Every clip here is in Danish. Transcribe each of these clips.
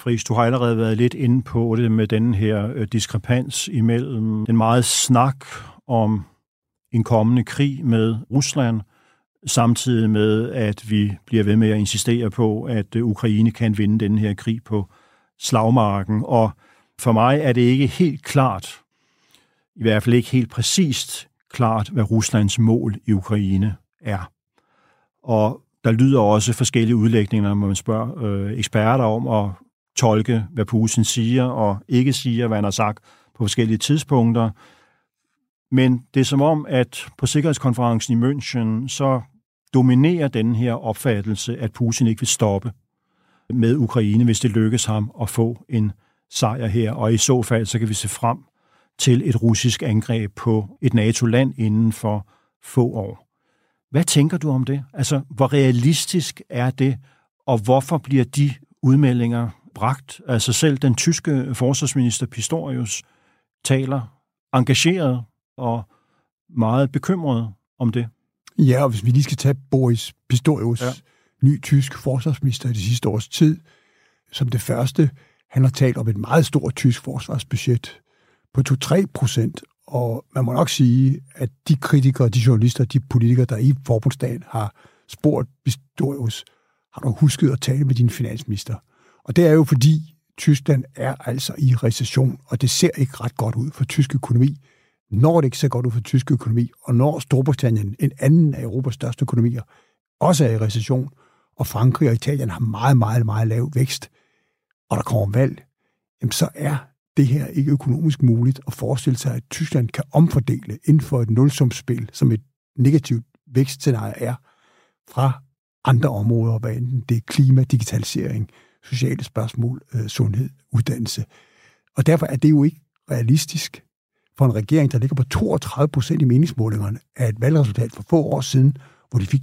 Friis, du har allerede været lidt inde på det med den her diskrepans imellem den meget snak om en kommende krig med Rusland, samtidig med, at vi bliver ved med at insistere på, at Ukraine kan vinde den her krig på slagmarken. Og for mig er det ikke helt klart, i hvert fald ikke helt præcist klart, hvad Ruslands mål i Ukraine er. Og der lyder også forskellige udlægninger, når man spørger eksperter om at tolke, hvad Putin siger og ikke siger, hvad han har sagt på forskellige tidspunkter. Men det er som om, at på Sikkerhedskonferencen i München, så dominerer den her opfattelse, at Putin ikke vil stoppe med Ukraine, hvis det lykkes ham at få en sejr her. Og i så fald, så kan vi se frem til et russisk angreb på et NATO-land inden for få år. Hvad tænker du om det? Altså, hvor realistisk er det, og hvorfor bliver de udmeldinger bragt? Altså, selv den tyske forsvarsminister Pistorius taler engageret og meget bekymret om det. Ja, og hvis vi lige skal tage Boris Pistorius, ny tysk forsvarsminister i de sidste års tid, som det første, han har talt om et meget stort tysk forsvarsbudget på 2-3%, og man må nok sige, at de kritikere, de journalister, de politikere, der i forbundsdagen har spurgt Pistorius, har du husket at tale med din finansminister? Og det er jo fordi, Tyskland er altså i recession, og det ser ikke ret godt ud for tysk økonomi. Når det ikke ser godt ud for tysk økonomi, og når Storbritannien, en anden af Europas største økonomier, også er i recession, og Frankrig og Italien har meget, meget, meget lav vækst, og der kommer valg, jamen så er det her ikke økonomisk muligt at forestille sig, at Tyskland kan omfordele inden for et nulsumsspil, som et negativt vækstscenarie er, fra andre områder, hvad enten det er klima, digitalisering, sociale spørgsmål, sundhed, uddannelse. Og derfor er det jo ikke realistisk for en regering, der ligger på 32% i meningsmålingerne, af et valgresultat for få år siden, hvor de fik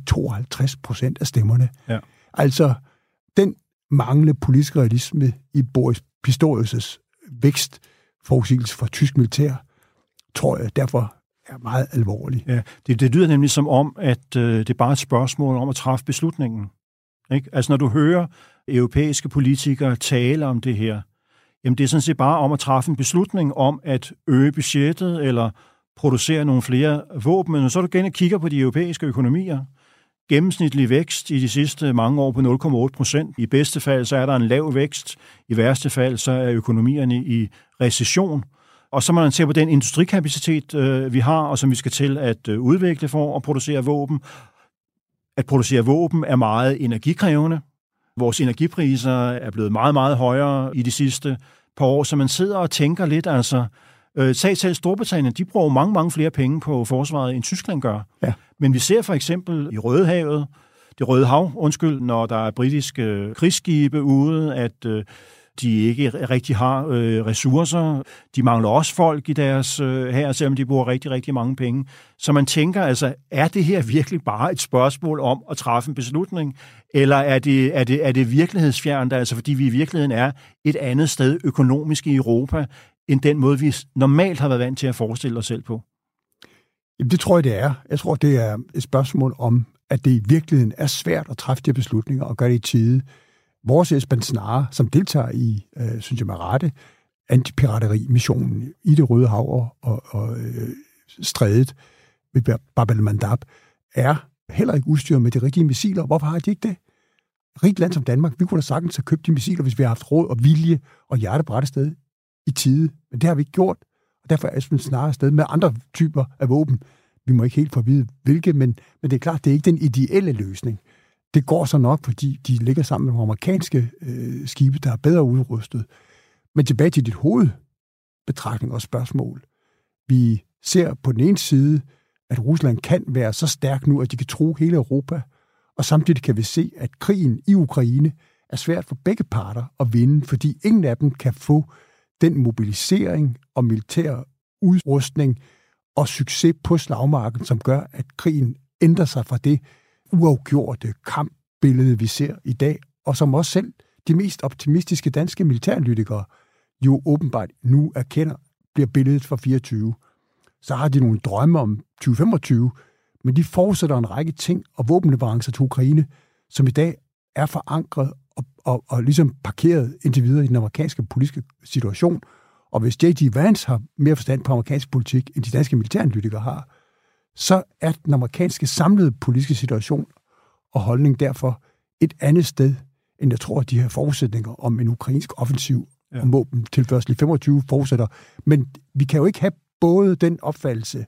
52% af stemmerne. Ja. Altså, den manglende politisk realisme i Boris Pistorius' vækstforudsigelse for tysk militær, tror jeg derfor er meget alvorlig. Ja, det lyder nemlig som om, at det er bare et spørgsmål om at træffe beslutningen. Ikke? Altså, når du hører europæiske politikere tale om det her, jamen det er sådan set bare om at træffe en beslutning om at øge budgettet eller producere nogle flere våben. Men så er du igen og kigger på de europæiske økonomier. Gennemsnitlig vækst i de sidste mange år på 0,8%. I bedste fald så er der en lav vækst. I værste fald så er økonomierne i recession. Og så må man se på den industrikapacitet, vi har, og som vi skal til at udvikle for at producere våben. At producere våben er meget energikrævende. Vores energipriser er blevet meget, meget højere i de sidste par år, så man sidder og tænker lidt, altså, selv Storbritannien, de bruger mange, mange flere penge på forsvaret, end Tyskland gør. Ja. Men vi ser for eksempel i det Røde Hav, når der er britiske krigsskibe ude, at de ikke rigtig har ressourcer. De mangler også folk i deres hær, selvom de bruger rigtig, rigtig mange penge. Så man tænker altså, er det her virkelig bare et spørgsmål om at træffe en beslutning, eller er det virkelighedsfjernt, altså fordi vi i virkeligheden er et andet sted økonomisk i Europa, end den måde, vi normalt har været vant til at forestille os selv på? Jamen, det tror jeg, det er. Jeg tror, det er et spørgsmål om, at det i virkeligheden er svært at træffe de beslutninger og gøre det i tide. Vores Esben Snare, som deltager i, synes jeg med rette, antipiraterimissionen i det Røde Hav og strædet ved Bab el-Mandab, er heller ikke udstyret med de rigtige missiler. Hvorfor har de ikke det? Rigt land som Danmark, vi kunne da sagtens have købt de missiler, hvis vi har haft råd og vilje og hjertebræt sted i tide. Men det har vi ikke gjort, og derfor er Esben Snare afsted med andre typer af våben. Vi må ikke helt få at vide, hvilke, men det er klart, det er ikke den ideelle løsning. Det går så nok, fordi de ligger sammen med nogle amerikanske skibe, der er bedre udrustet. Men tilbage til dit hovedbetragtning og spørgsmål. Vi ser på den ene side, at Rusland kan være så stærk nu, at de kan true hele Europa, og samtidig kan vi se, at krigen i Ukraine er svært for begge parter at vinde, fordi ingen af dem kan få den mobilisering og militær udrustning og succes på slagmarken, som gør, at krigen ændrer sig fra det uafgjorte kampbillede, vi ser i dag, og som også selv de mest optimistiske danske militæranalytikere jo åbenbart nu erkender, bliver billedet for 24. Så har de nogle drømme om 2025, men de forudsætter en række ting og våbenleverancer til Ukraine, som i dag er forankret og ligesom parkeret indtil videre i den amerikanske politiske situation. Og hvis J.D. Vance har mere forstand på amerikansk politik, end de danske militæranalytikere har, så er den amerikanske samlede politiske situation og holdning derfor et andet sted, end jeg tror, at de her forudsætninger om en ukrainsk offensiv og våbentilførsel i 25 forudsætter. Men vi kan jo ikke have både den opfattelse,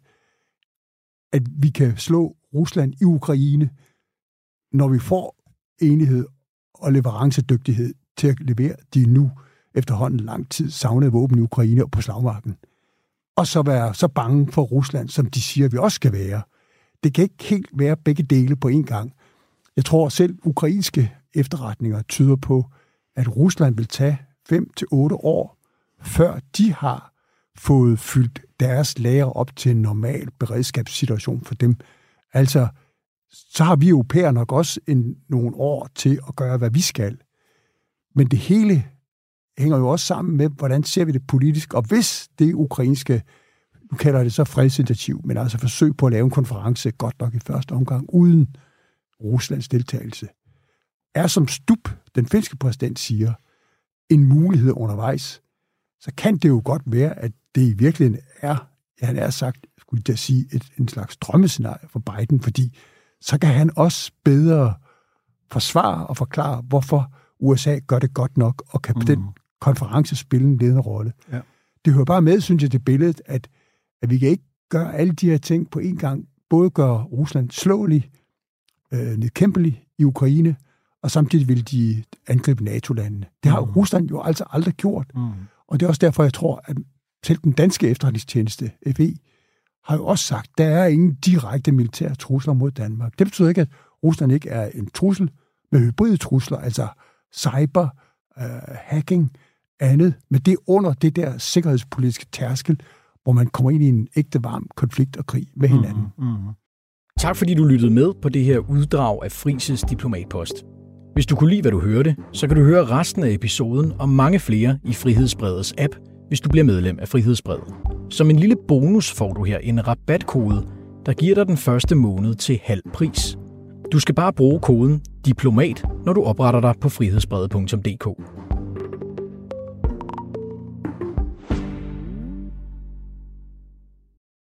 at vi kan slå Rusland i Ukraine, når vi får enighed og leverancedygtighed til at levere de nu efterhånden lang tid savnede våben i Ukraine og på slagmarken. Og så være så bange for Rusland, som de siger, vi også skal være. Det kan ikke helt være begge dele på én gang. Jeg tror selv ukrainske efterretninger tyder på, at Rusland vil tage 5 til 8 år, før de har fået fyldt deres lager op til en normal beredskabssituation for dem. Altså, så har vi europæere nok også nogle år til at gøre, hvad vi skal. Men det hele hænger jo også sammen med, hvordan ser vi det politisk, og hvis det ukrainske, nu kalder det så fredsinitiativ, men altså forsøg på at lave en konference, godt nok i første omgang, uden Ruslands deltagelse, er som Stubb, den finske præsident, siger, en mulighed undervejs, så kan det jo godt være, at det i virkeligheden er, han er sagt, skulle jeg sige, en slags drømmescenarie for Biden, fordi så kan han også bedre forsvare og forklare, hvorfor USA gør det godt nok, og kan på den konference spille en ledende rolle. Ja. Det hører bare med, synes jeg, det billede, at vi kan ikke gøre alle de her ting på én gang. Både gøre Rusland slåelig, nedkæmpelig i Ukraine, og samtidig vil de angribe NATO-landene. Det har Rusland jo altså aldrig gjort. Og det er også derfor, jeg tror, at selv den danske efterretningstjeneste, FE, har jo også sagt, at der er ingen direkte militære trusler mod Danmark. Det betyder ikke, at Rusland ikke er en trussel med hybride trusler, altså cyber, hacking, andet, men det er under det der sikkerhedspolitiske tærskel, hvor man kommer ind i en ægte varm konflikt og krig med hinanden. Tak fordi du lyttede med på det her uddrag af Frises Diplomatpost. Hvis du kunne lide, hvad du hørte, så kan du høre resten af episoden og mange flere i Frihedsbrevets app, hvis du bliver medlem af Frihedsbrevet. Som en lille bonus får du her en rabatkode, der giver dig den første måned til halv pris. Du skal bare bruge koden DIPLOMAT, når du opretter dig på frihedsbrevet.dk.